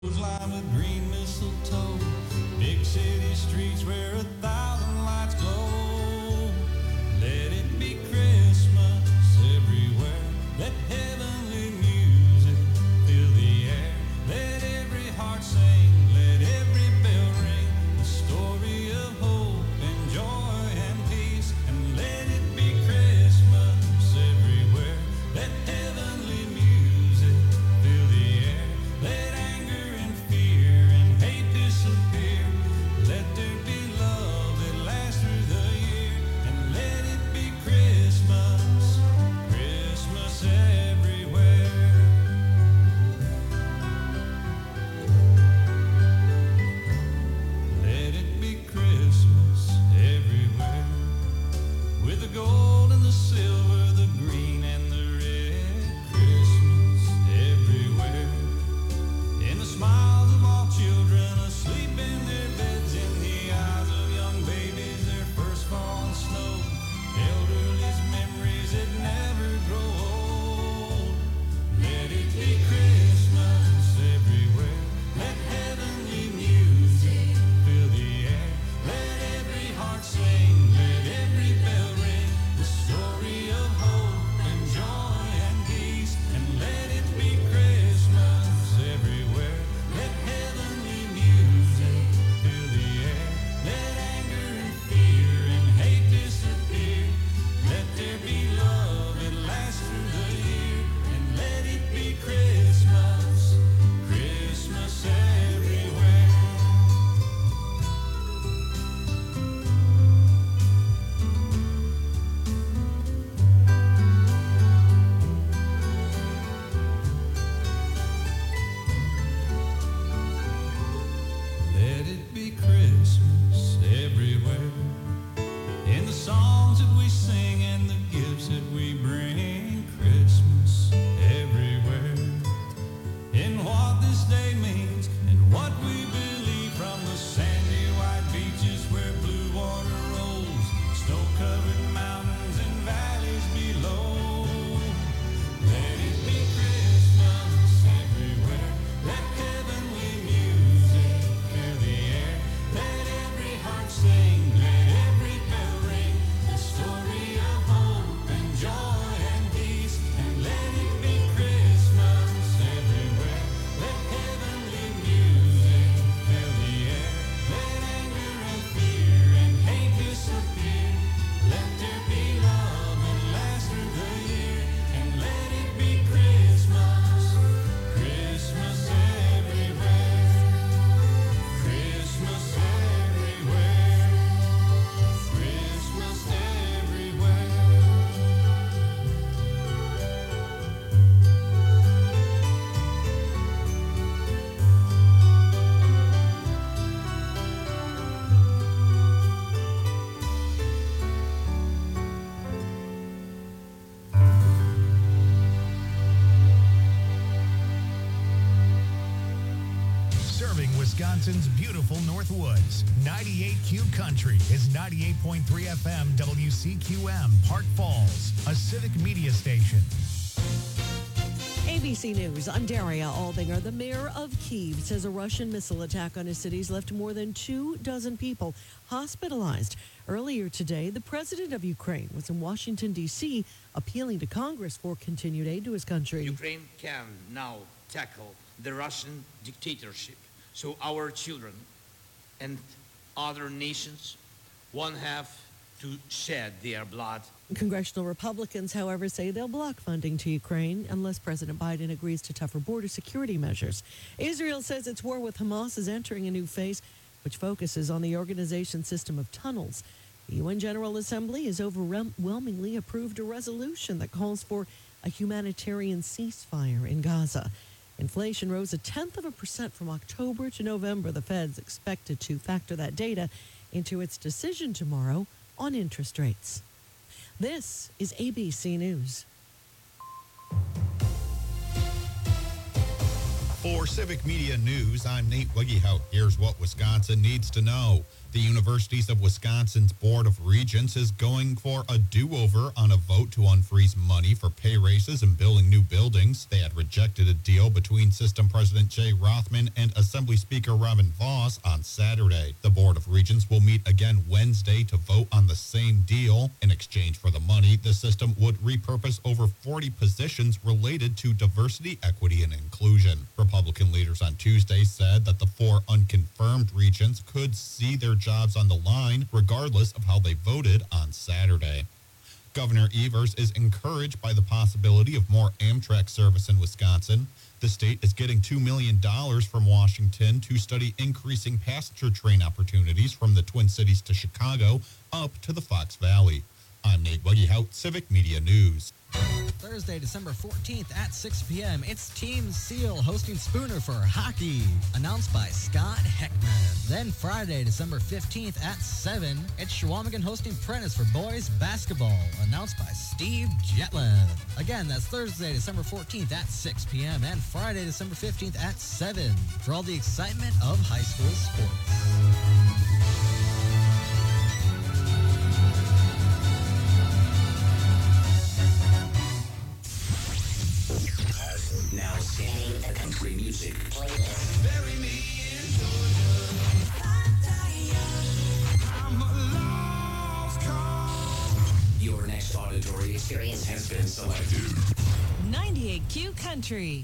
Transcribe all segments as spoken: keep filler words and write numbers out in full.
Lined with green mistletoe, big city streets where a thousand lights glow. Let it be Christmas everywhere. Let heavenly music fill the air. Let every heart sing, let every bell ring. The story of hope and joy and peace. And let it be Christmas everywhere. Let heavenly music fill the air. Let anger and fear and hate disappear. Let there be love that lasts through the year. And let it be Christmas, Christmas everywhere. Let it be Christmas everywhere. With the gold and the silver, the green and the red. Christmas everywhere. In the smiles of all children asleep in their beds, in the eyes of young babies, their first fall in snow, elderly's memories that never grow old. Let it be Christmas everywhere. Let heavenly music fill the air. Let every heart sing, let every bell ring. The story of hope and joy and peace. And let it be Christmas everywhere. Let heavenly music fill the air. Let anger and fear and hate disappear. Let there be love that lasts through the year. And let it be Christmas, Christmas everywhere. Let it be Christmas everywhere. In the songs that we sing and the gifts that we bring. Christmas everywhere. In what this day means and what we believe, from the sandy white beaches where blue water rolls, snow-covered mountains and valleys below. Let it be Christmas everywhere. Let heavenly music fill the air. Let every heart sing, let every bell ring. The story of hope and joy and peace. And let it be Christmas everywhere. Let heavenly music fill the air. Let anger and fear and hate disappear. Let there be love that lasts through the year. And let it be Christmas, Christmas everywhere. Christmas everywhere. Christmas everywhere. Serving Wisconsin's beautiful North Woods. ninety-eight Q Country is ninety-eight point three F M W C Q M, Park Falls, a civic media station. A B C News, I'm Daria Aldinger. The mayor of Kyiv says a Russian missile attack on his cities left more than two dozen people hospitalized. Earlier today, the president of Ukraine was in Washington, D C, appealing to Congress for continued aid to his country. Ukraine can now tackle the Russian dictatorship, so our children and other nations won't have to shed their blood. Congressional Republicans, however, say they'll block funding to Ukraine unless President Biden agrees to tougher border security measures. Israel says its war with Hamas is entering a new phase, which focuses on the organization's system of tunnels. The U N General Assembly has overwhelmingly approved a resolution that calls for a humanitarian ceasefire in Gaza. Inflation rose a tenth of a percent from October to November. The Fed's expected to factor that data into its decision tomorrow on interest rates. This is A B C News. For Civic Media News, I'm Nate Wiggyhout. Here's what Wisconsin needs to know. The Universities of Wisconsin's Board of Regents is going for a do-over on a vote to unfreeze money for pay raises and building new buildings. They had rejected a deal between System President Jay Rothman and Assembly Speaker Robin Voss on Saturday. The Board of Regents will meet again Wednesday to vote on the same deal. In exchange for the money, the system would repurpose over forty positions related to diversity, equity, and inclusion. Republican leaders on Tuesday said that the four unconfirmed regents could see their jobs on the line regardless of how they voted on Saturday. Governor Evers is encouraged by the possibility of more Amtrak service in Wisconsin. The state is getting two million dollars from Washington to study increasing passenger train opportunities from the Twin Cities to Chicago up to the Fox Valley. I'm Nate Wiggyhout, Civic Media News. Thursday, December fourteenth at six p.m., it's Team Seal hosting Spooner for hockey, announced by Scott Heckman. Then Friday, December fifteenth at seven, it's Shawamigan hosting Prentice for boys basketball, announced by Steve Jetlin. Again, that's Thursday, December fourteenth at six p.m. and Friday, December fifteenth at seven for all the excitement of high school sports. Now scanning the country music playlist. Bury me in Georgia. I'm a lost cause. Your next auditory experience has been selected. ninety-eight Q Country.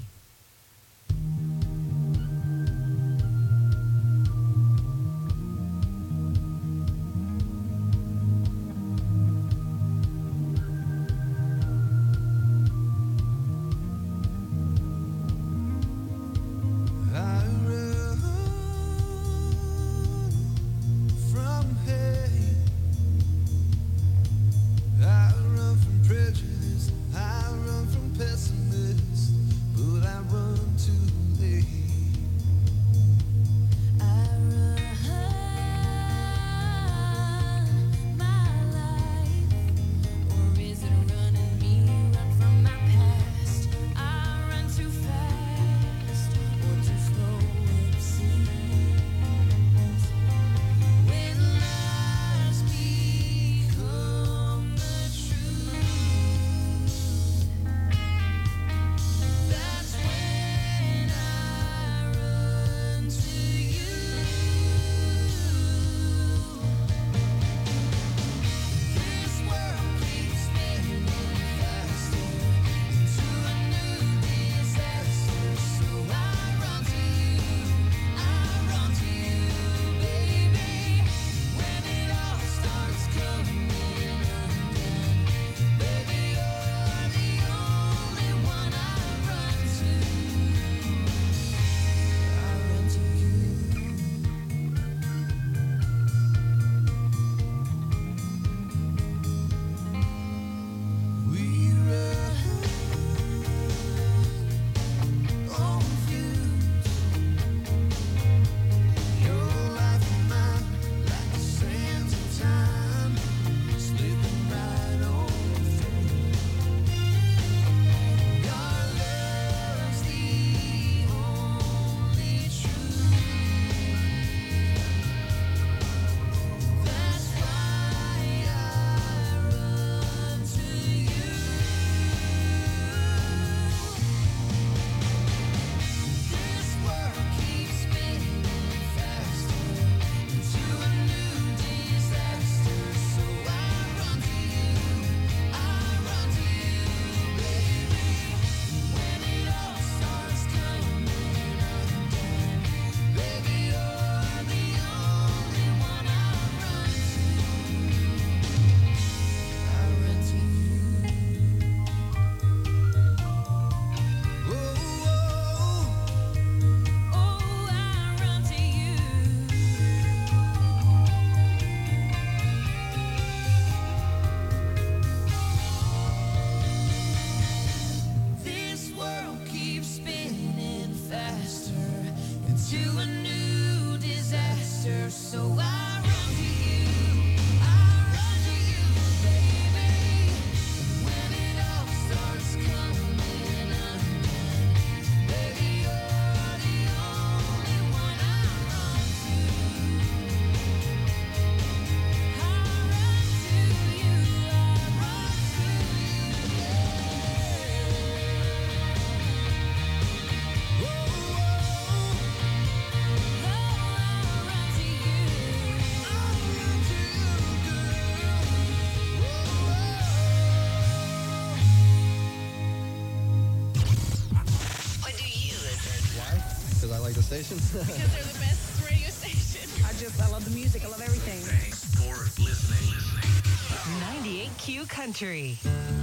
the station? Because they're the best radio station. I just, I love the music. I love everything. Thanks for listening. ninety-eight Q Country.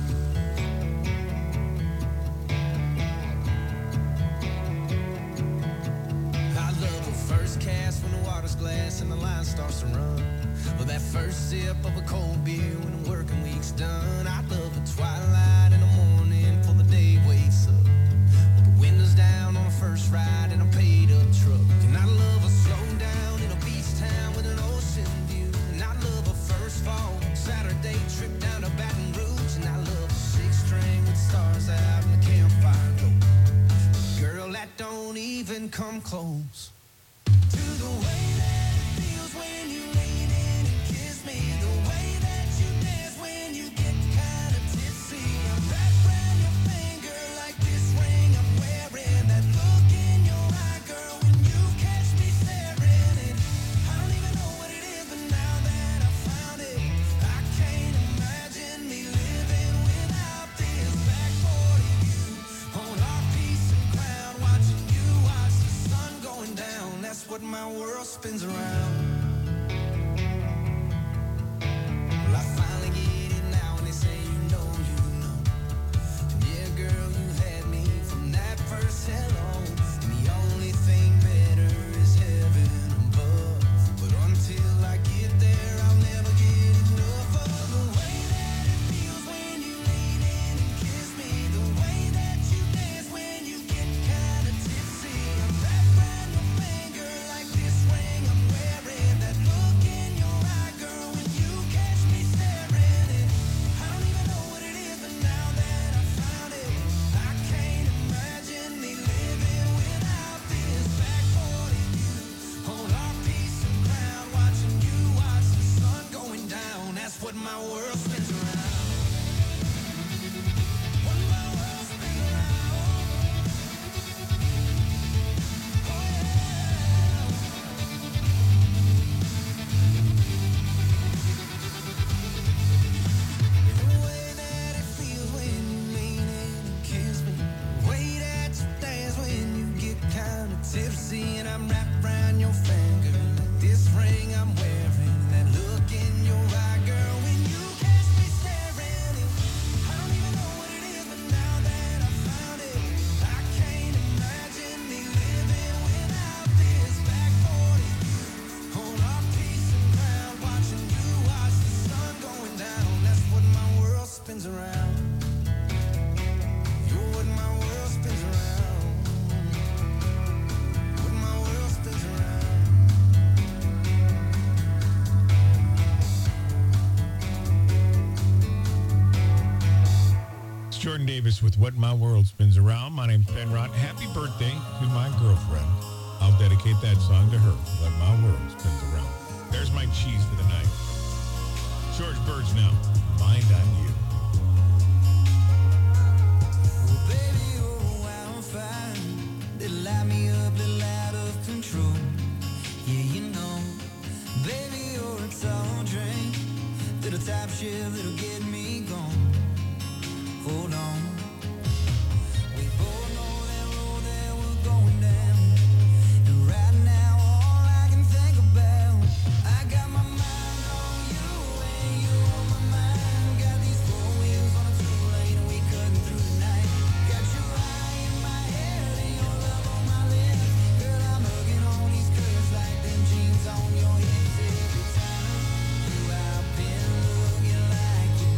I love the first cast when the water's glass and the line starts to run. Or that first sip of a cold beer when the working week's done. I love the twilight in the morning before the day wakes up. With the windows down on the first ride in a paid up truck. And I love a slow down in a beach town with an ocean view. And I love a first fall Saturday trip down to Baton Rouge. And I love a six string with stars out in the campfire glow. Girl, that don't even come close to the way that it feels when you lean in and kiss me. The way that you dance when you get kind of tipsy. I'm wrapped around your finger like this ring I'm wearing. That look in your eye, girl, when you catch me staring. And I don't even know what it is, but now that I found it, I can't imagine me living without this. Back forty view on our piece of ground, watching you watch the sun going down. That's what my world spins around. Well, I finally get it now, and they say you know, you know. And yeah, girl, you had me from that first hello. And the only thing better is heaven above. But until I get there, I'll never get enough of the way that it feels when you lean in and kiss me. The way that you dance when you get kind of tipsy. I'm wrapped around your finger like this ring I'm wearing. That look in your eye, girl, when you catch me staring. And I don't even know what it is, but now that I found it, I can't imagine me living without this. Back forty view on our piece of ground, watching you watch the sun going down. That's what my world spins around. What my world spins around. Oh yeah. The way that it feels when you lean in and kiss me. The way that you dance when you get kind of tipsy. And I'm wrapped around your finger like this ring I'm wearing. That look in your eye, girl, when you catch me staring. And I don't even know what it is, but now that I found it, I can't imagine me living without this. Back forty view on our piece of ground, watching you watch the sun going down. That's what my world spins around. You're what my world spins around. What my world spins around. It's Jordan Davis with What My World Spins Around. My name's Ben Rott. Happy birthday to my girlfriend. I'll dedicate that song to her. What My World Spins Around. There's my cheese for the night. George Birds now. Mind on you. Well, baby, you're a wildfire that light me up, little out of control. Yeah, you know, baby, you're a tall drink, little top shit that'll get me gone. Hold on, we both know that road that we're going down, and right now all I can think about, I got my mind on you and you on my mind. Got these four wheels on a two-lane and we cutting through the night. Got your eye in my head and your love on my lips. Girl, I'm hugging on these curves like them jeans on your hips every time you out been looking like you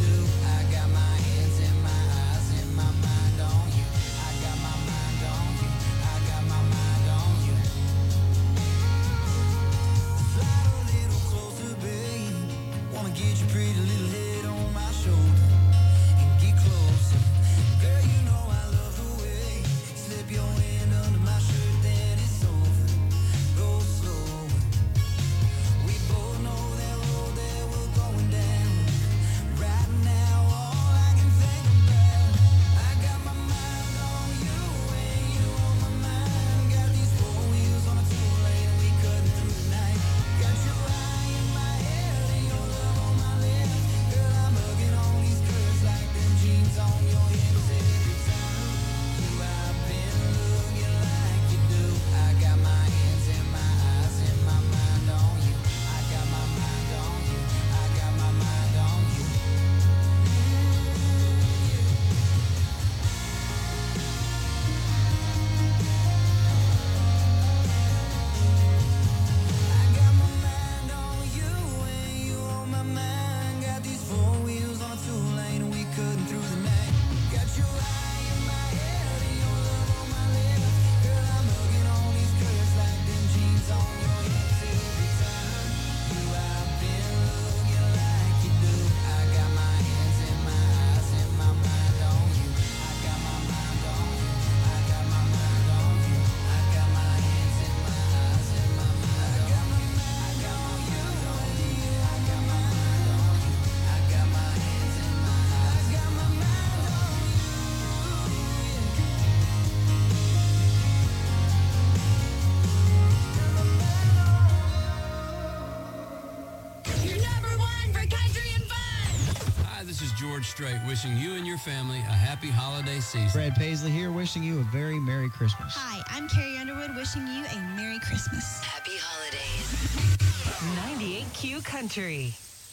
Strait wishing you and your family a happy holiday season. Fred Paisley here wishing you a very Merry Christmas. Hi, I'm Carrie Underwood wishing you a Merry Christmas. Happy holidays. ninety-eight Q Country.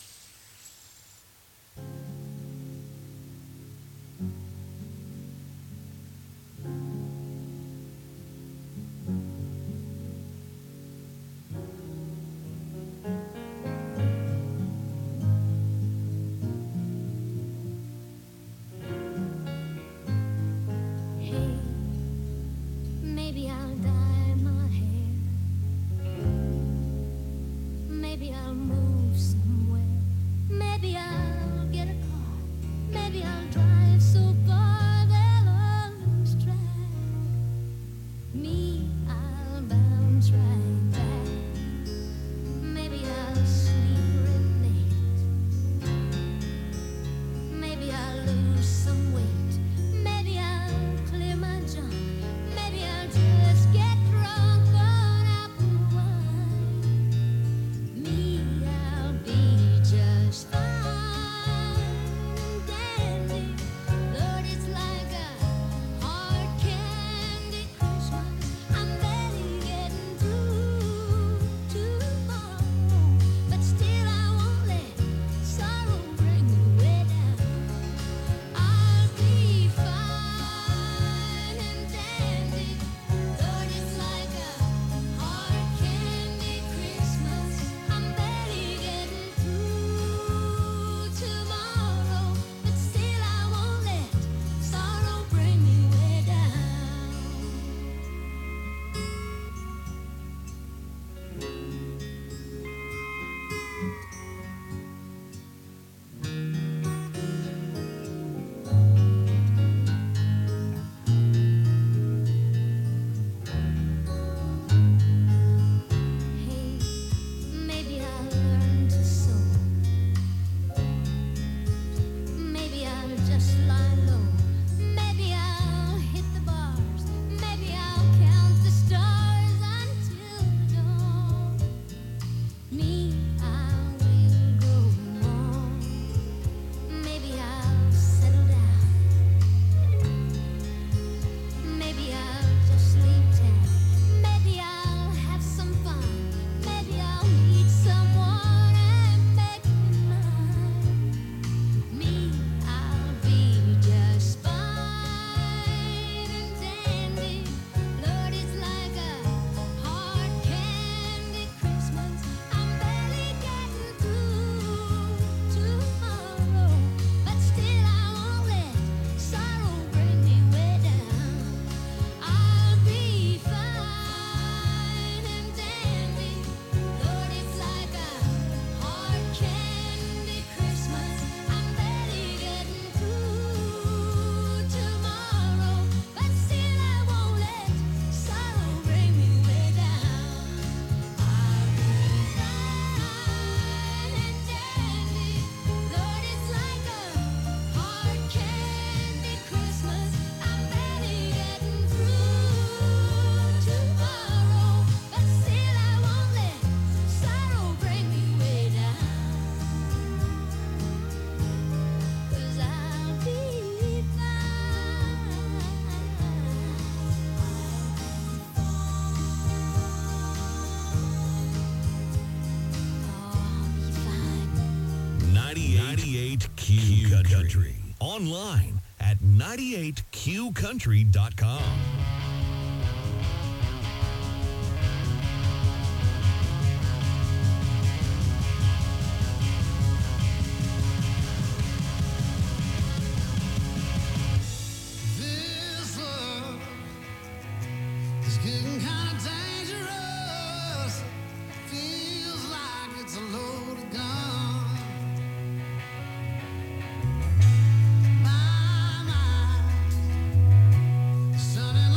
Maybe I'll dye my hair. Maybe I'll move somewhere. Maybe I'll get a car. Maybe I'll drive so far they'll all lose track. Me, I'll bounce right back. Maybe I'll sleep real late. Maybe I'll lose some weight. Maybe I'll clear my junk. Maybe I'll just get drunk on apple wine. Me, I'll be just fine and dandy. Lord, it's like a hard candy Christmas. I'm barely getting through tomorrow, but still I won't let sorrow bring me way down. I'll be fine and dandy. Lord, it's like a hard candy Christmas. I'm barely getting through tomorrow, but still I won't let sorrow bring me way down. Hey, maybe I'll learn to sew. Maybe I'll just lie low. Maybe I'll hit the bars. Maybe I'll count the stars until dawn. Me, I will go on. Maybe I'll settle down. Maybe I'll just leave town. Maybe I'll have some fun. Maybe I'll meet someone and make it mine. Me, I'll be just fine and dandy. Lord, it's like a hard candy Christmas. I'm barely getting through tomorrow, but still I won't let sorrow bring me way down. I'll be fine and dandy. Lord, it's like a hard candy Christmas. I'm barely getting through tomorrow, but still I won't let sorrow bring me way down. I'll be fine and dandy. Lord, it's like a hard candy Christmas. I'm barely getting through tomorrow, but still I won't let sorrow bring me way down. 'Cause I'll be ninety-eight Q Country. Online at ninety-eight q country dot com. This love is getting kind of dangerous. Feels like it's a loaded gun. My mind is turning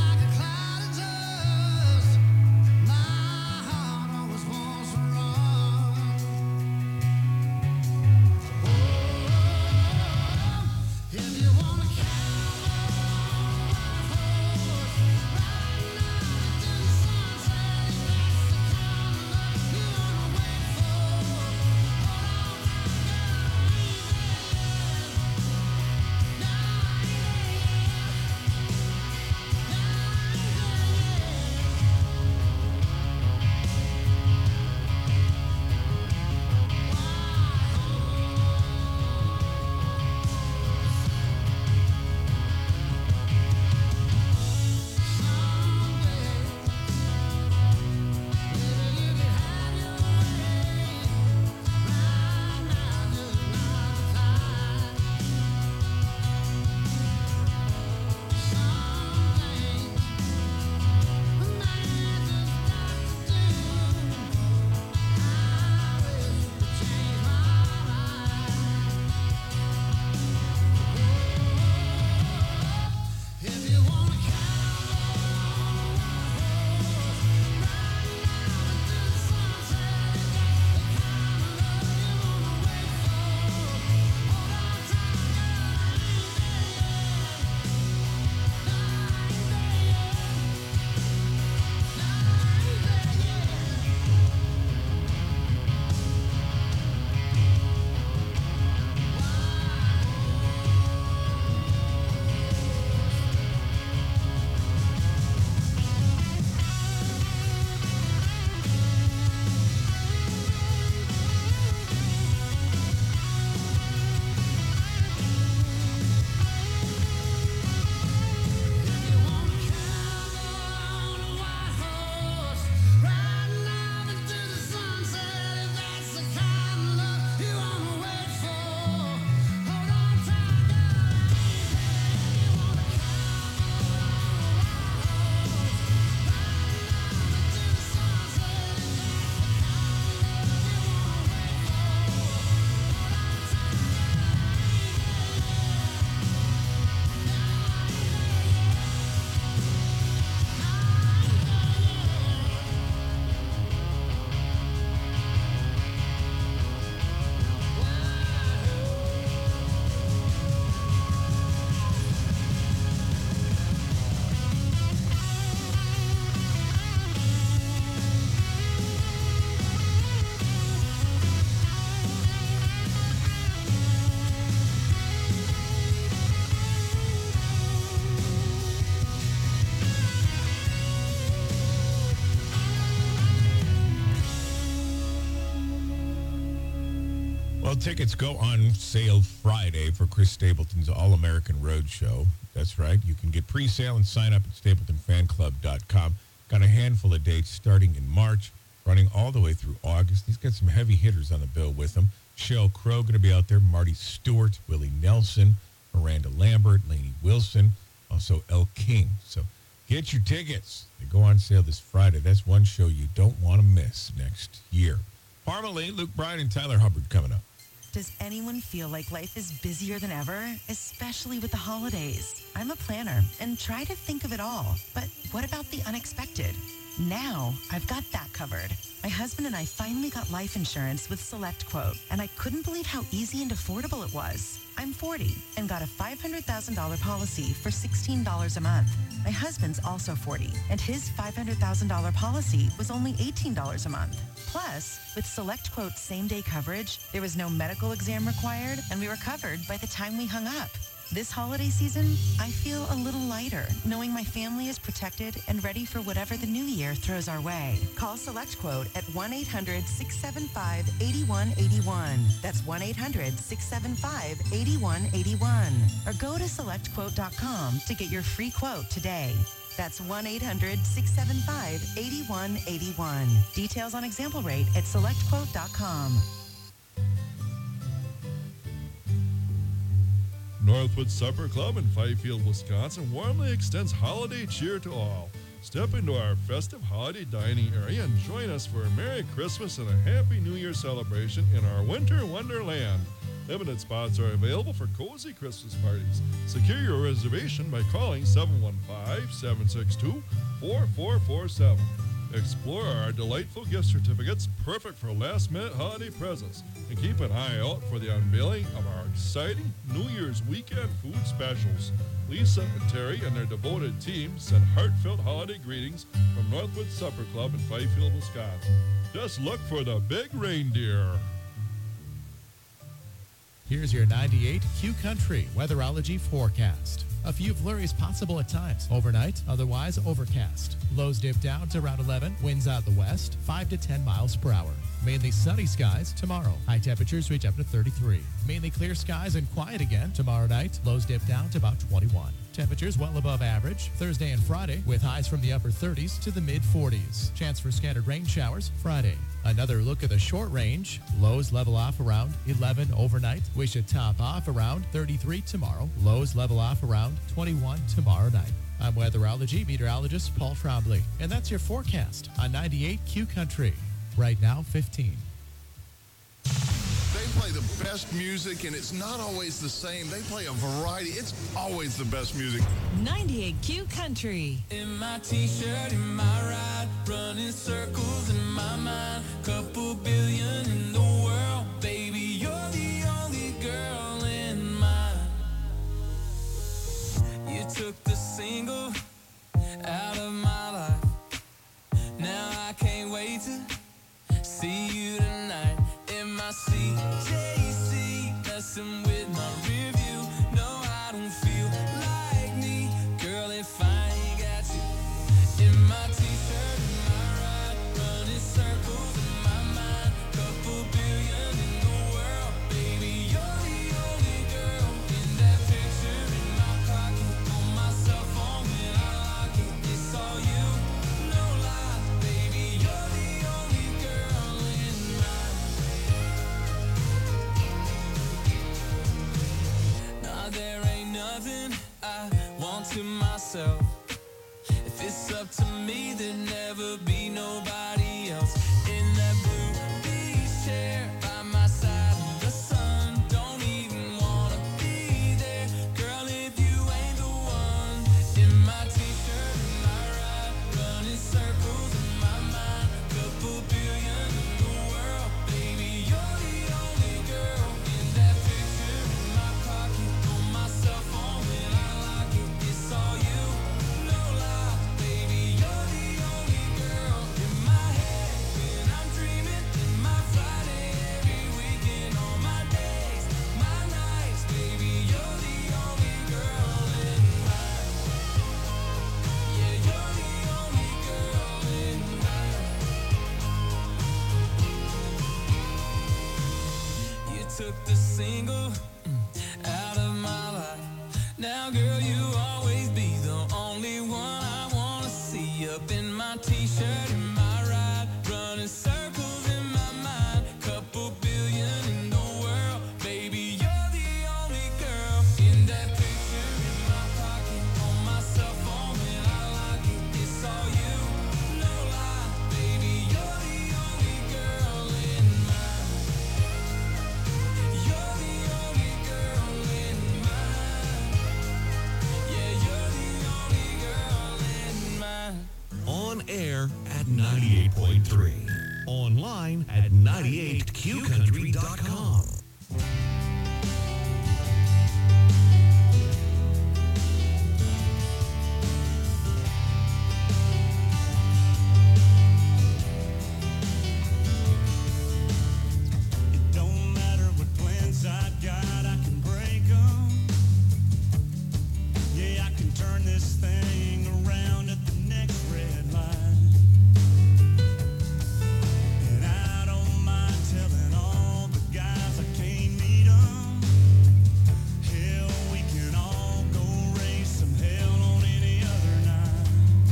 Well, tickets go on sale Friday for Chris Stapleton's All-American Road Show. That's right. You can get pre-sale and sign up at stapleton fan club dot com. Got a handful of dates starting in March, running all the way through August. He's got some heavy hitters on the bill with him. Sheryl Crow going to be out there, Marty Stewart, Willie Nelson, Miranda Lambert, Lainey Wilson, also Elle King. So get your tickets. They go on sale this Friday. That's one show you don't want to miss next year. Parmalee, Luke Bryan, and Tyler Hubbard coming up. Does anyone feel like life is busier than ever, especially with the holidays? I'm a planner and try to think of it all. But what about the unexpected? Now, I've got that covered. My husband and I finally got life insurance with SelectQuote, and I couldn't believe how easy and affordable it was. I'm forty and got a five hundred thousand dollars policy for sixteen dollars a month. My husband's also forty, and his five hundred thousand dollars policy was only eighteen dollars a month. Plus, with SelectQuote same-day coverage, there was no medical exam required, and we were covered by the time we hung up. This holiday season, I feel a little lighter, knowing my family is protected and ready for whatever the new year throws our way. Call SelectQuote at one eight hundred six seven five eight one eight one. That's one eight hundred six seven five eight one eight one. Or go to select quote dot com to get your free quote today. That's one eight hundred six seven five eight one eight one. Details on example rate at select quote dot com. Northwood Supper Club in Fifield, Wisconsin warmly extends holiday cheer to all. Step into our festive holiday dining area and join us for a Merry Christmas and a Happy New Year celebration in our Winter Wonderland. Limited spots are available for cozy Christmas parties. Secure your reservation by calling seven one five, seven six two, four four four seven. Explore our delightful gift certificates, perfect for last-minute holiday presents. And keep an eye out for the unveiling of our exciting New Year's weekend food specials. Lisa and Terry and their devoted team send heartfelt holiday greetings from Northwood Supper Club in Fifield, Wisconsin. Just look for the big reindeer. Here's your ninety-eight Q Country weatherology forecast. A few flurries possible at times. Overnight, otherwise overcast. Lows dip down to around eleven. Winds out the west, five to ten miles per hour. Mainly sunny skies tomorrow. High temperatures reach up to thirty-three. Mainly clear skies and quiet again tomorrow night. Lows dip down to about twenty-one. Temperatures well above average Thursday and Friday with highs from the upper thirties to the mid forties. Chance for scattered rain showers Friday. Another look at the short range. Lows level off around eleven overnight. We should top off around thirty-three tomorrow. Lows level off around twenty-one tomorrow night. I'm weatherology meteorologist Paul Trombley, and that's your forecast on ninety-eight Q Country. Right now, fifteen. They play the best music, and it's not always the same. They play a variety. It's always the best music. ninety-eight Q Country. In my t-shirt, in my ride, running circles in my mind. Couple billion in the world, baby, you're the only girl in mine. You took the single out of my life. Now I can't wait to see you tonight in my C J C, messing with my rear view. No, I don't feel like me, girl, if I ain't got you in my t-shirt, in my ride, took the single mm, out of my life. Now, girl, you always be the only one I wanna see. Up in my t-shirt, in my ride, running circles in my mind. Couple billion in the world, baby, you're the only girl. In that picture in my pocket, on my cell phone when I lock it, it's all you, no lie, baby, you're the only girl in mine. You're the only girl in mine. Yeah, you're the only girl in mine. On air at ninety-eight point three. Online at ninety-eight q country dot com. It don't matter what plans I got, I can break 'em. Yeah, I can turn this thing around at the next red light. And I don't mind telling all the guys I can't meet 'em. Hell, we can all go raise some hell on any other night.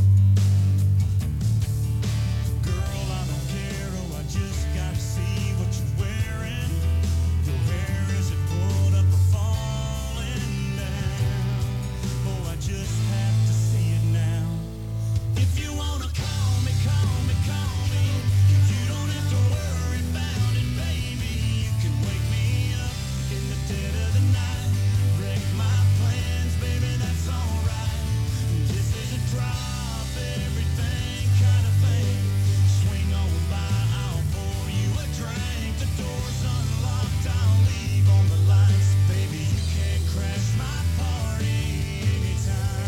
Girl, I don't care, oh, I just gotta see what you're wearing. Your hair, is it pulled up or falling down? Oh, I just have to see it now. If you wanna call me, call me, call me. You don't have to worry about it, baby. You can wake me up in the dead of the night. Wreck my plans, baby, that's alright. This is a drop everything kind of thing. Swing on by, I'll pour you a drink. The door's unlocked, I'll leave on the lights. Baby, you can crash my party anytime.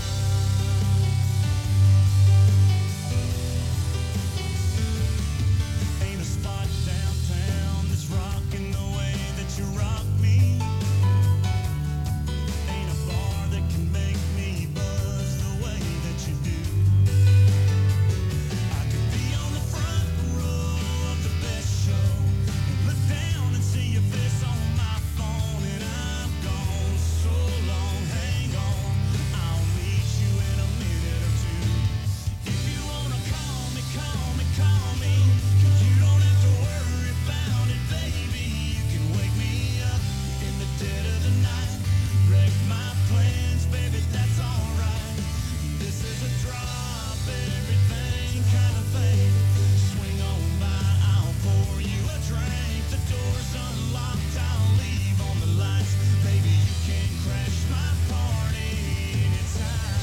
Ain't a spot downtown that's rocking the way that you rock me. Ain't a bar that can make me buzz the way that you do. I could be on the front row of the best show. Look down and see your face on my phone, and I'm gone so long. Hang on, I'll meet you in a minute or two. If you wanna call me, call me, call me. 'Cause you don't have to worry about it, baby. You can wake me up in the dead of the night. Wreck my plans, baby, that's alright. This is a drop everything kind of thing. Swing on by, I'll pour you a drink. The door's unlocked, I'll leave on the lights. Baby, you can crash my party anytime.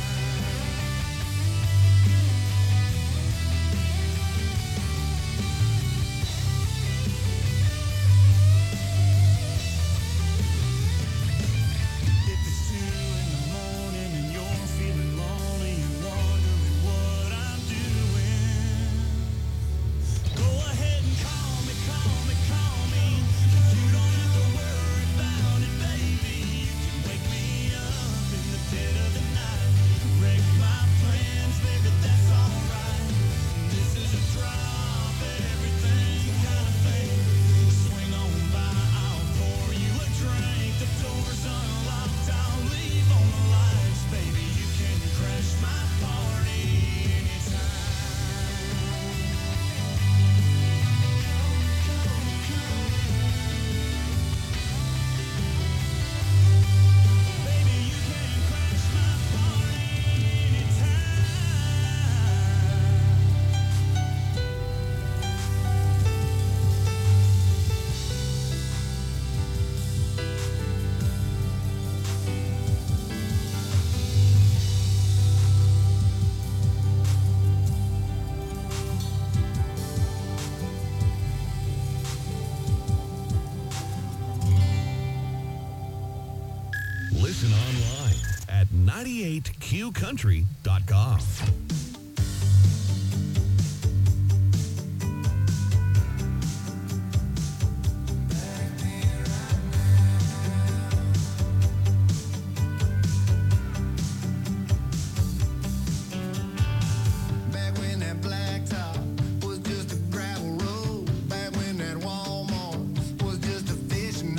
If it's two in the morning and you're feeling lonely and wondering what I'm doing, go ahead and call me, call me, call me. 'Cause you don't have to worry about it, baby. You can wake me up in the dead of the night. Wreck my plans, baby, that's alright. This is a drop everything kind of thing. Swing on by, I'll pour you a drink. The door's unlocked, I'll leave on the lights. Baby, you can crash my party anytime. Baby, you can crash my party anytime. Listen online at ninety-eight q country dot com. Back when that Walmart was just a fishing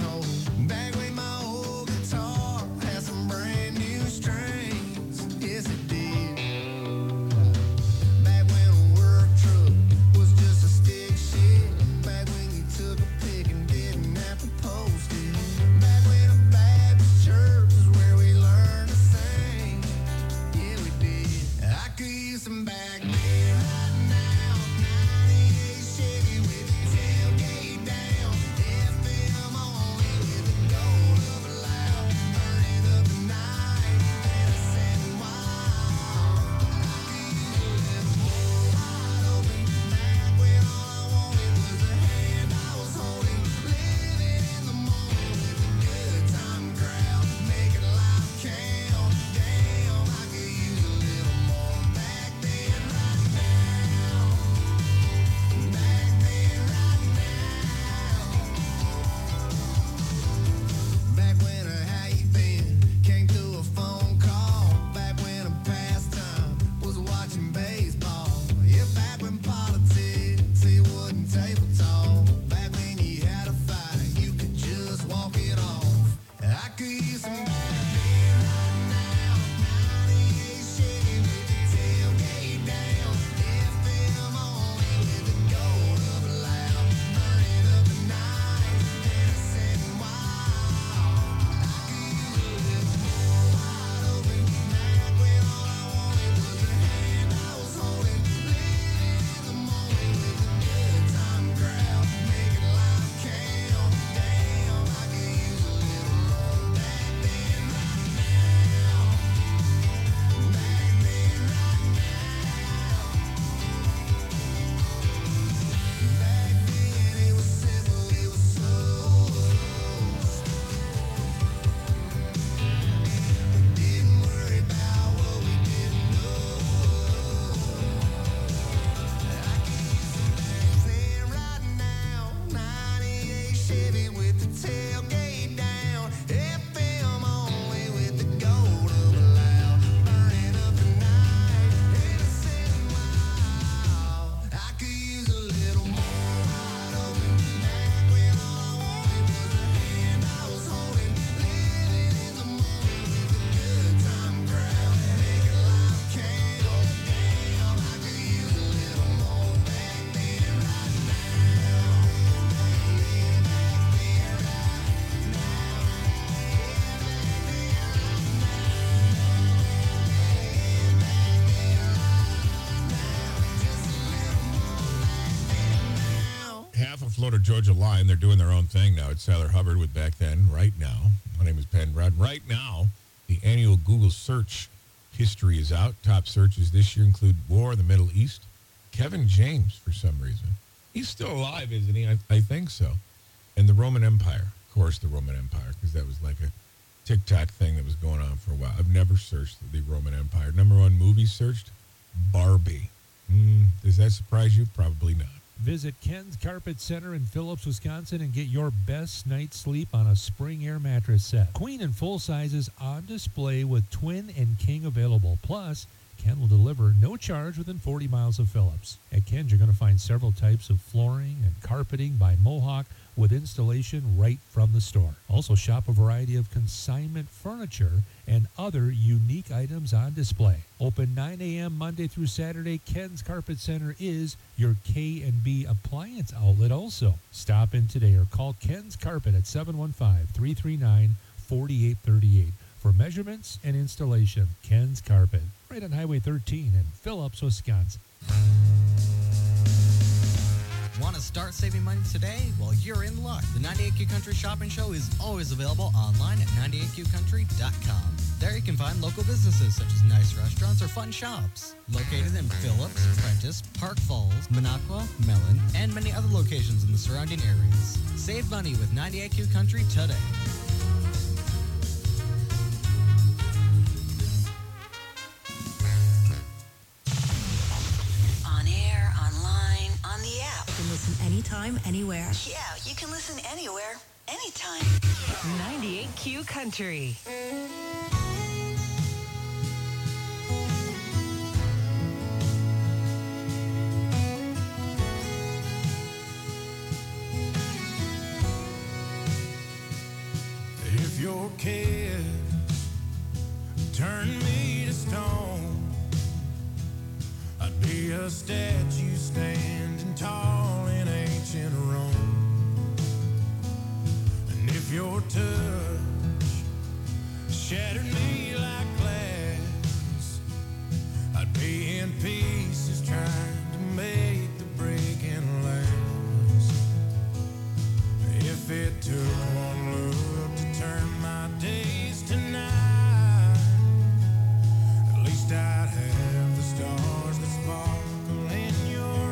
half of Florida Georgia Line. They're doing their own thing now. It's Tyler Hubbard with Back Then, Right Now. My name is Penn Rod. Right now, the annual Google search history is out. Top searches this year include war, the Middle East, Kevin James for some reason. He's still alive, isn't he? I, I think so. And the Roman Empire. Of course, the Roman Empire, because that was like a TikTok thing that was going on for a while. I've never searched the Roman Empire. Number one movie searched, Barbie. Mm, does that surprise you? Probably not. Visit Ken's Carpet Center in Phillips, Wisconsin and get your best night's sleep on a Spring Air mattress set. Queen and full sizes on display with twin and king available. Plus, Ken will deliver no charge within forty miles of Phillips. At Ken's, you're going to find several types of flooring and carpeting by Mohawk with installation right from the store. Also shop a variety of consignment furniture and other unique items on display. Open nine a.m. Monday through Saturday, Ken's Carpet Center is your K and B appliance outlet also. Stop in today or call Ken's Carpet at seven one five, three three nine, four eight three eight for measurements and installation. Ken's Carpet, right on Highway thirteen in Phillips, Wisconsin. Want to start saving money today? Well, you're in luck. The ninety-eight Q Country Shopping Show is always available online at ninety-eight q country dot com. There you can find local businesses such as nice restaurants or fun shops. Located in Phillips, Prentice, Park Falls, Minocqua, Mellon, and many other locations in the surrounding areas. Save money with ninety-eight Q Country today. Listen anytime, anywhere. Yeah, you can listen anywhere, anytime. ninety-eight Q Country. If your kiss turned me to stone, I'd be a statue standing tall in ancient Rome. And if your touch shattered me like glass, I'd be in pieces trying to make the breaking last. If it took one look to turn my days to night, at least I'd have the stars that sparkle in your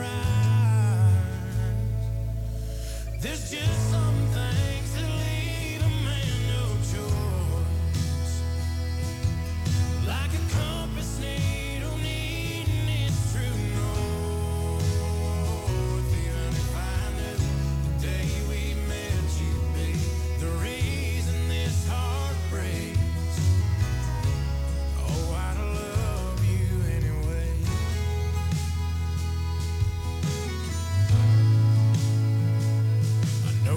eyes. There's just some things that leave a man no choice, like a compass needle needing its true north. Even if I knew the day we met you'd be the reason this heart breaks, oh, I'd love you anyway. I know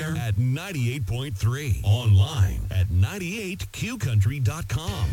air at ninety-eight point three. Online at ninety-eight Q country dot com.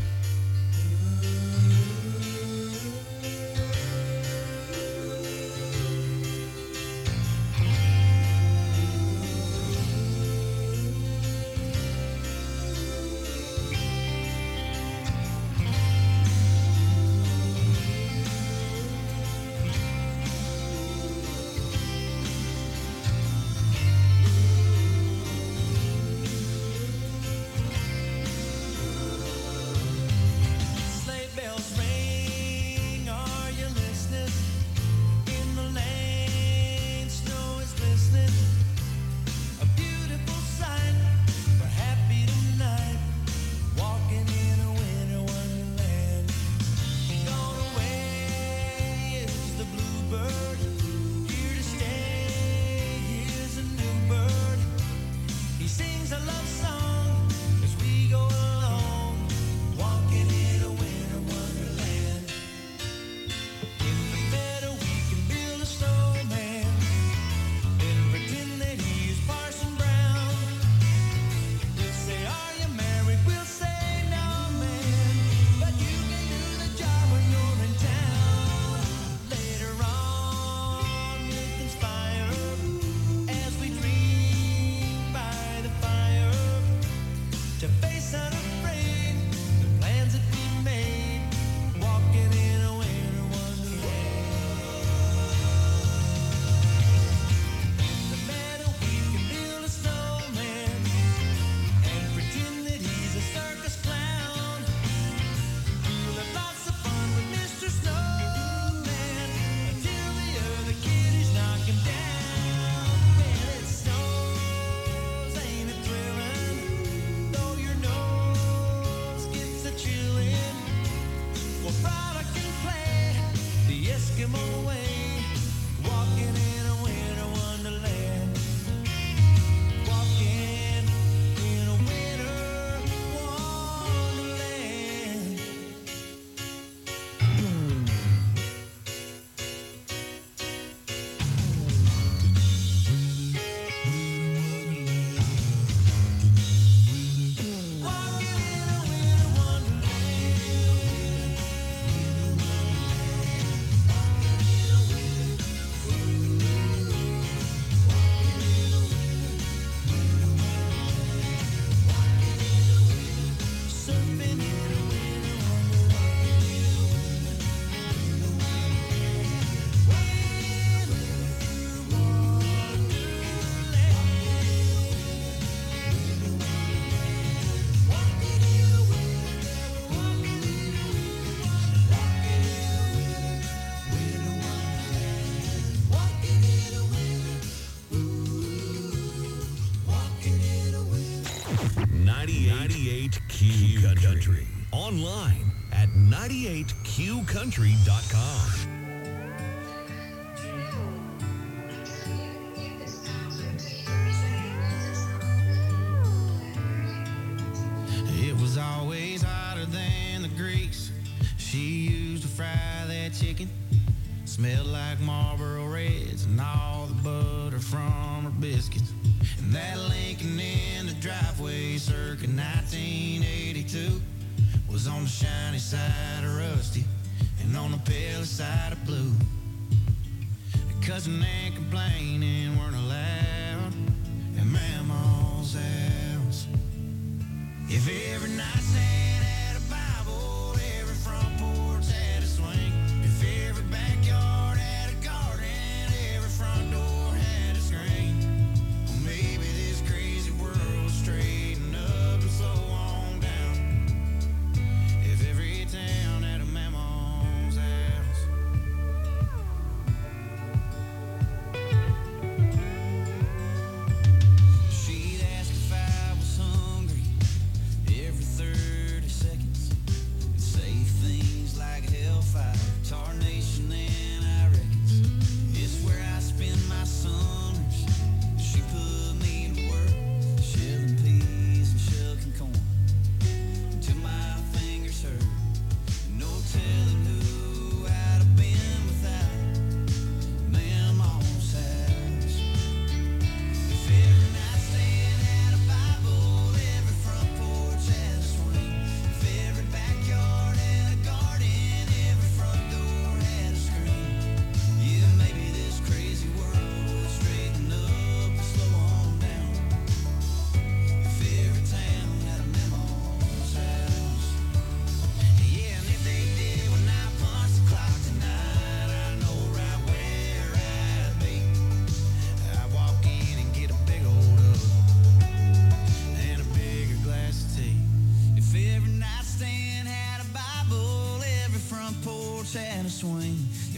Sleigh bells ring, are you listening? In the lane, snow is glistening. A beautiful sight, we're happy tonight, walking in a winter wonderland. Gone away is the bluebird, here to stay, here's a new bird. He sings a love song as we go along, walking in a winter wonderland. In the meadow we can build a snowman and pretend that he is Parson Brown. They'll say, are you married? We'll say, no, man, but you can do the job when you're in town. Later on we'll conspire as we dream by the fire to face unafraid the plans that we made, walking in a winter wonderland. In the meadow we can build a snowman and pretend that he's a circus clown. We'll have lots of fun with Mister Snowman until the other kitties knock him down. When it snows, ain't it thrilling? Though your nose gets a chillin', well, Frolic can play the Eskimo way, walking in a winter wonderland. Walking in a winter wonderland. Walking in a winter wonderland. Surfing in a winter ninety-eight Q Country. Online at ninety-eight Q country dot com. It was always hotter than the grease she used to fry that chicken. Smelled like Marlboro Reds and all the butter from her biscuits. And that Lincoln in the driveway circa nineteen eighty-two was on the shiny side of rusty and on the pale side of blue. Cussing and complaining weren't allowed at Mama's house. If every nightstand had a Bible, every front porch had a swing. If every backyard had a garden, every front door had a screen. Well, maybe this crazy world would straighten up and slow on down. If every town had a Mama's house. She'd ask if I was hungry every third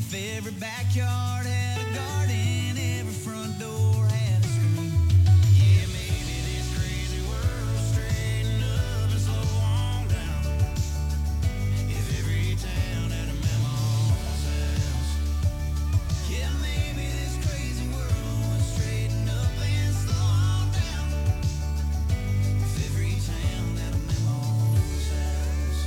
If every backyard had a garden, every front door had a screen. Yeah, maybe this crazy world straighten up and slow on down. If every town had a memo's house. Yeah, maybe this crazy world would straighten up and slow on down. If every town had a memo's house.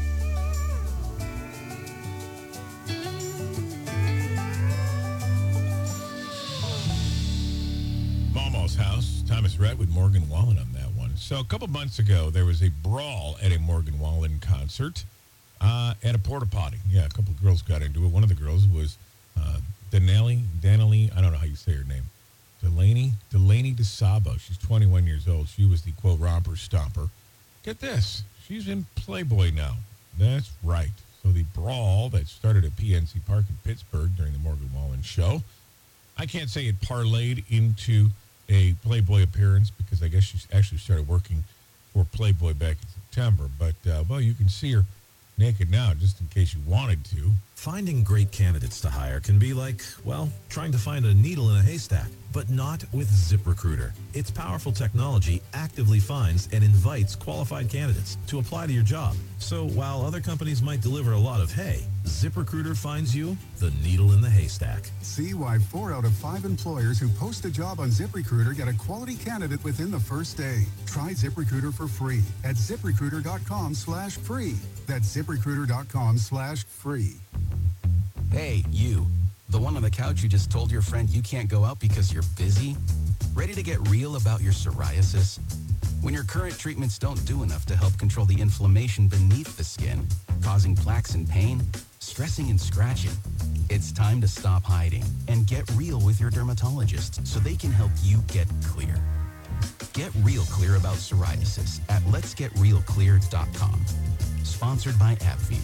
Momo's House. Thomas Rhett with Morgan Wallen on that one. So a couple months ago, there was a brawl at a Morgan Wallen concert uh, at a porta potty. Yeah, a couple of girls got into it. One of the girls was uh, Denali, Danali, I don't know how you say her name. Delaney, Delaney DeSabo. She's twenty-one years old. She was the, quote, romper stomper. Get this. She's in Playboy now. That's right. So the brawl that started at P N C Park in Pittsburgh during the Morgan Wallen show, I can't say it parlayed into a Playboy appearance because I guess she actually started working for Playboy back in September. But, uh, well, you can see her naked now just in case you wanted to. Finding great candidates to hire can be like, well, trying to find a needle in a haystack, but not with ZipRecruiter. Its powerful technology actively finds and invites qualified candidates to apply to your job. So while other companies might deliver a lot of hay, ZipRecruiter finds you the needle in the haystack. See why four out of five employers who post a job on ZipRecruiter get a quality candidate within the first day. Try ZipRecruiter for free at ZipRecruiter.com slash free. That's ZipRecruiter.com slash free. Hey, you. The one on the couch who just told your friend you can't go out because you're busy? Ready to get real about your psoriasis? When your current treatments don't do enough to help control the inflammation beneath the skin, causing plaques and pain, stressing and scratching, it's time to stop hiding and get real with your dermatologist so they can help you get clear. Get real clear about psoriasis at lets get real clear dot com. Sponsored by AbbVie.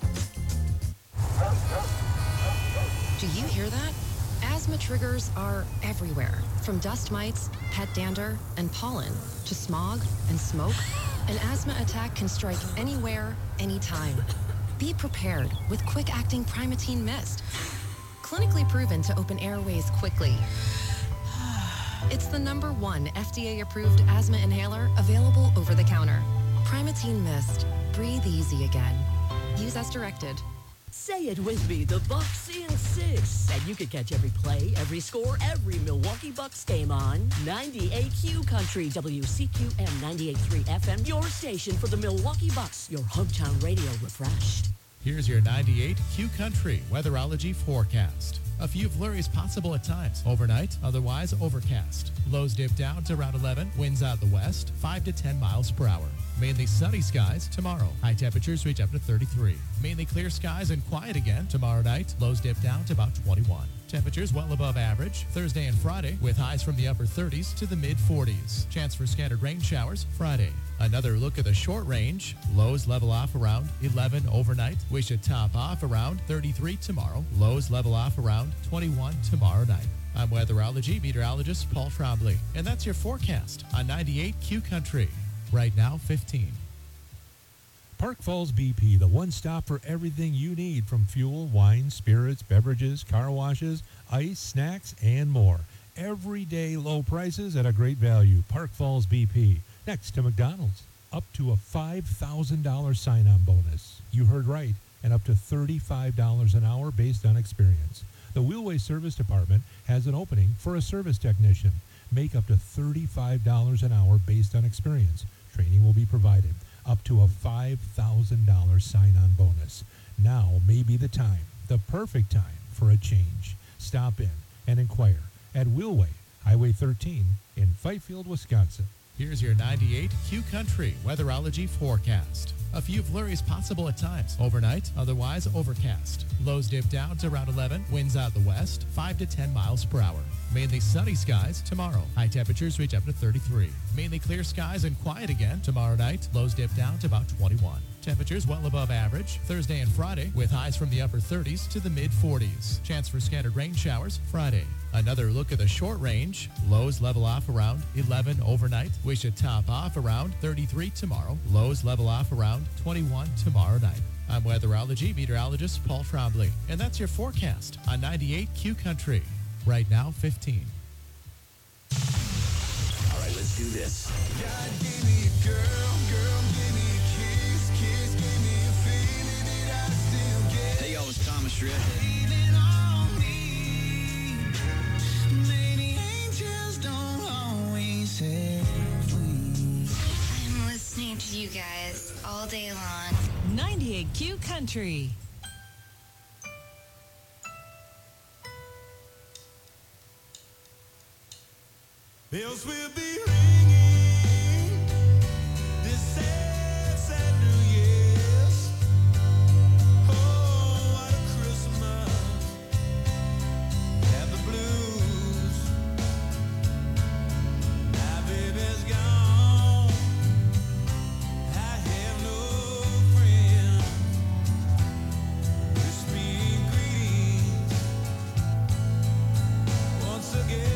Do you hear that? Asthma triggers are everywhere, from dust mites, pet dander, and pollen, to smog and smoke. An asthma attack can strike anywhere, anytime. Be prepared with quick-acting Primatene Mist. Clinically proven to open airways quickly. It's the number one F D A-approved asthma inhaler available over the counter. Primatene Mist. Breathe easy again. Use as directed. Say it with me, the Bucks in six. And you can catch every play, every score, every Milwaukee Bucks game on ninety-eight Q Country, W C Q M ninety-eight point three F M, your station for the Milwaukee Bucks, your hometown radio refreshed. Here's your ninety-eight Q Country weatherology forecast. A few flurries possible at times. Overnight, otherwise overcast. Lows dip down to around eleven. Winds out the west, five to ten miles per hour. Mainly sunny skies tomorrow. High temperatures reach up to thirty-three. Mainly clear skies and quiet again tomorrow night. Lows dip down to about twenty-one. Temperatures well above average Thursday and Friday with highs from the upper thirties to the mid forties. Chance for scattered rain showers Friday. Another look at the short range. Lows level off around eleven overnight. We should top off around thirty-three tomorrow. Lows level off around twenty-one tomorrow night. I'm weatherology meteorologist Paul Trombley, and that's your forecast on ninety-eight Q Country. Right now, fifteen. Park Falls B P, the one stop for everything you need from fuel, wine, spirits, beverages, car washes, ice, snacks, and more. Everyday low prices at a great value. Park Falls B P, next to McDonald's. Up to a five thousand dollars sign-on bonus. You heard right, and up to thirty-five dollars an hour based on experience. The Wheelway Service Department has an opening for a service technician. Make up to thirty-five dollars an hour based on experience. Training will be provided. Up to a five thousand dollars sign-on bonus. Now may be the time, the perfect time for a change. Stop in and inquire at Wheelway, Highway thirteen in Fifield, Wisconsin. Here's your ninety-eight Q Country weatherology forecast. A few flurries possible at times. Overnight, otherwise overcast. Lows dip down to around eleven. Winds out the west, five to ten miles per hour. Mainly sunny skies tomorrow. High temperatures reach up to thirty-three. Mainly clear skies and quiet again tomorrow night. Lows dip down to about twenty-one. Temperatures well above average Thursday and Friday with highs from the upper thirties to the mid forties. Chance for scattered rain showers Friday. Another look at the short range. Lows level off around eleven overnight. We should top off around thirty-three tomorrow. Lows level off around twenty-one tomorrow night. I'm weatherology meteorologist Paul Trombley, and that's your forecast on ninety-eight Q Country. Right now, fifteen. All right, let's do this. God gave me a girl, girl gave me a kiss, kiss gave me a feeling that I still get. Hey, y'all, it's Thomas Shred. Leaning on me. Maybe angels don't always have wings. I'm listening to you guys all day long. ninety-eight Q Country. Bells will be ringing this sad, sad New Year's. Oh, what a Christmas. Have the blues. My baby's gone. I have no friend. Wish me greetings once again.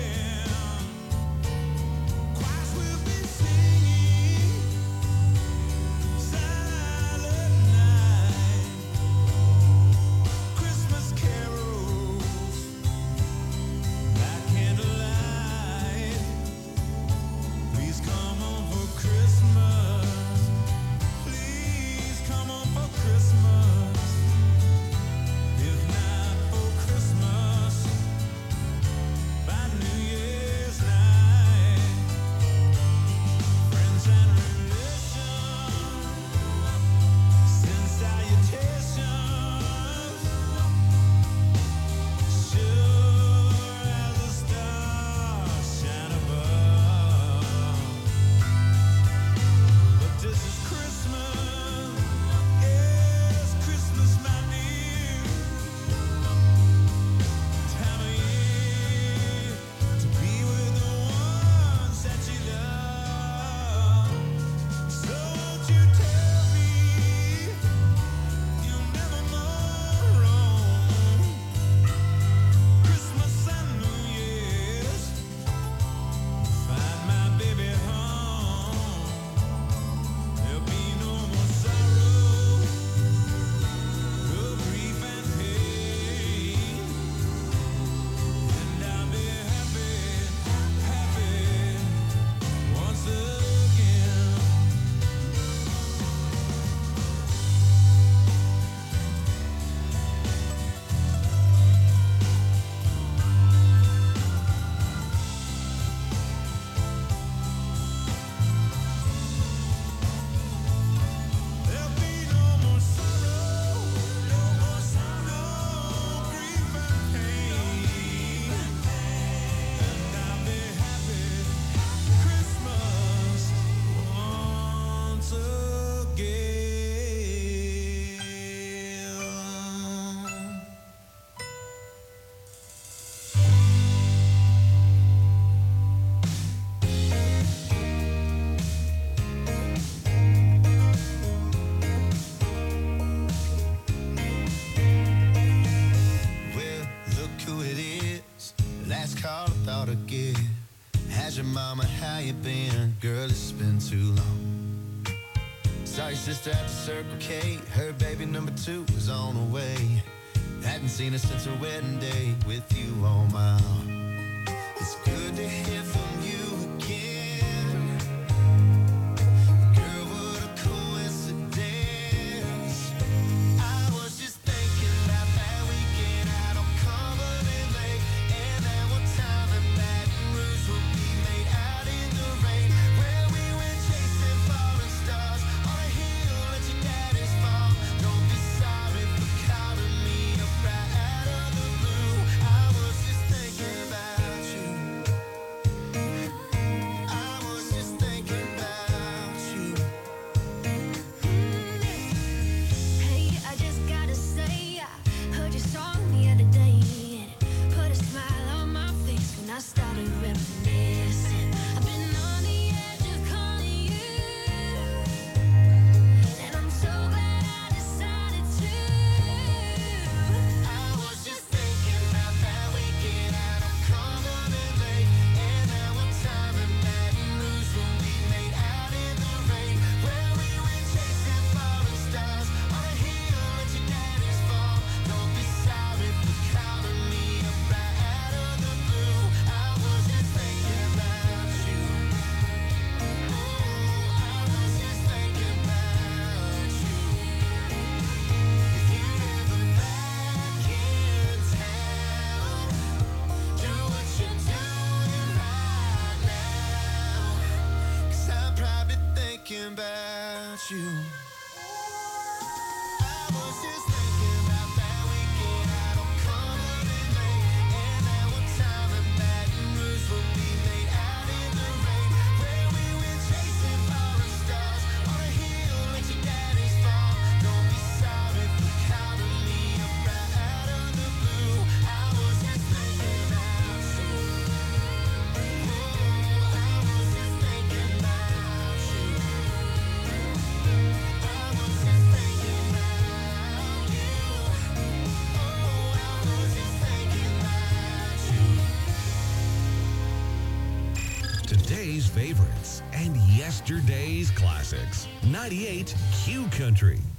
Mama, how you been? Girl, it's been too long. Saw your sister at the Circle K. Her baby number two was on the way. Hadn't seen her since her wedding day with you on my arm. It's good to hear from you again. Girl, what a coincidence. I was just thinking about that weekend out on Cumberland Lake. And that one time in Baton Rouge will be made out in the rain. Where we went chasing falling stars on a hill at your daddy's farm. Don't be sorry for calling me up right out of the blue. I was just thinking you. I was just thinking about that weekend out on Cumberland Lake, and that one time in Baton Rouge when we made out in the rain, where we went chasing falling stars on a hill at your daddy's farm. Don't be sorry for calling me up right out of the blue. I was just thinking about you. Oh, I was just thinking about you. I was just thinking about you. Oh, I was just thinking about you. Today's favorites and yesterday's classics. ninety-eight Q Country.